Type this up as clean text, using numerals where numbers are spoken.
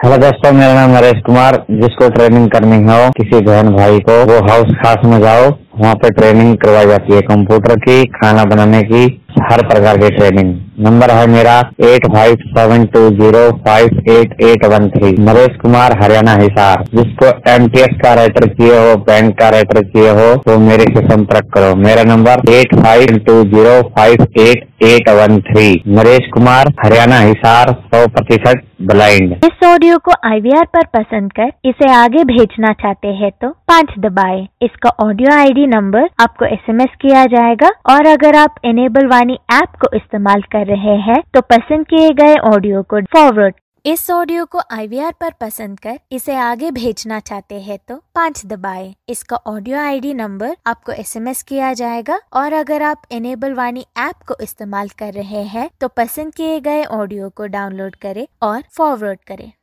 Hello दोस्तों, मेरा नाम नरेश कुमार। जिसको ट्रेनिंग करनी हो किसी बहन भाई को, वो हाउस खास में जाओ, वहाँ पे ट्रेनिंग करवाई जाती है कंप्यूटर की, खाना बनाने की, हर प्रकार की ट्रेनिंग। नंबर है मेरा 8572058813। नरेश कुमार, हरियाणा हिसार। जिसको MTS का राइटर चाहिए हो, बैंक का राइटर चाहिए हो, वो मेरे से संपर्क करो। मेरा नंबर 8520588813। नरेश कुमार, हरियाणा हिसार, 100% ब्लाइंड। इस ऑडियो को IVR पर पसंद कर इसे आगे भेजना चाहते हैं तो 5 दबाएं। इसका ऑडियो ID नंबर आपको SMS किया जाएगा, और अगर आप इनेबल वाणी ऐप को इस्तेमाल कर रहे हैं तो पसंद किए गए ऑडियो को फॉरवर्ड। इस ऑडियो को IVR पर पसंद कर इसे आगे भेजना चाहते हैं तो 5 दबाएं। इसका ऑडियो ID नंबर आपको SMS किया जाएगा, और अगर आप इनेबल वाणी ऐप को इस्तेमाल कर रहे हैं तो पसंद किए गए ऑडियो को डाउनलोड करें और फॉरवर्ड करें।